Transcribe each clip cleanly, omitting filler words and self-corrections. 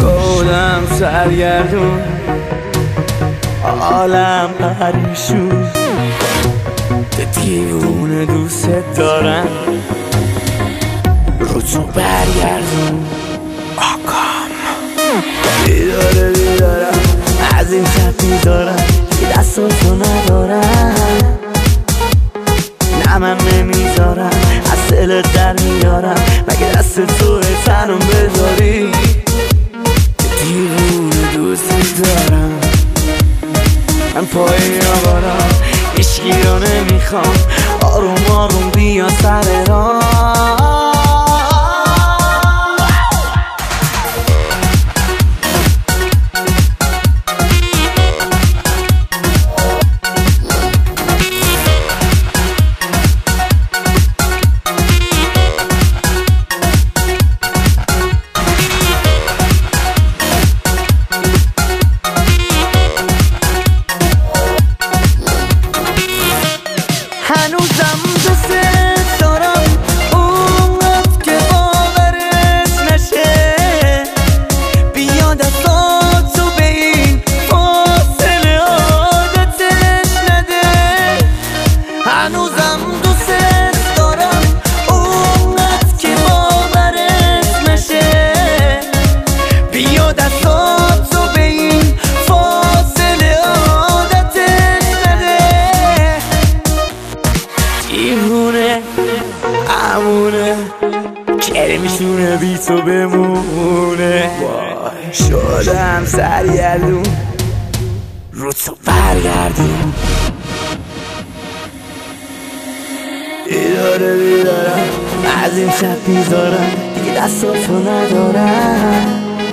شدم سرگردون، عالم پریشون، دیوونه دوست دارم، رو تو برگردون. آکام بیدارم از این شب میدارم که دستاتو ندارم، نه من نمیذارم از دلت در میارم، مگه دست تو تنم بذاری، دیوونه دوست دارم. من پای آوارم عشقی رو نمیخوام، آروم آروم بیا سر راه. هنوزم دوست دارم اونقدر که باورت نشه، بیا دستاتو به این فاصله عادتش نده. هنوزم دوست دارم اونقدر که باورت نشه، بیا دستاتو به این فاصله عادتش نده. دیوونه امونه که میشونه بی تو بمونه، شدم سرگردون، رو تو برگردون. بیدارم از این شب میذارم دیگه دستاتو ندارم،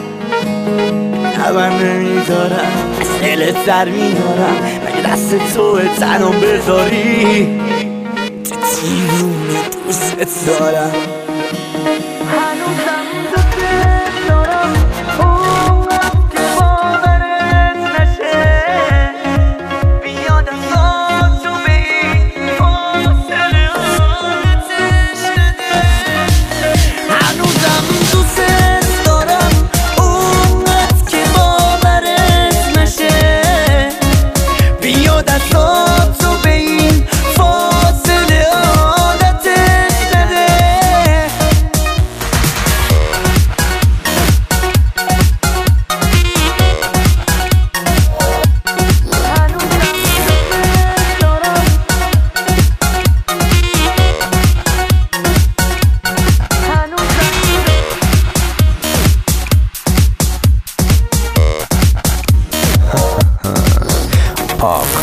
نه من نمیذارم از دلت در میارم، مگه دست تو تنم بذاری، دیوونه دوست دارم. هنوزم دوست دارم اونقدر که باورت نشه، بیا دستاتو به این فاصله عادتش نده. هنوزم دوست دارم اونقدر که باورت نشه، بیا دستاتو به این فاصله عادتش نده. آکام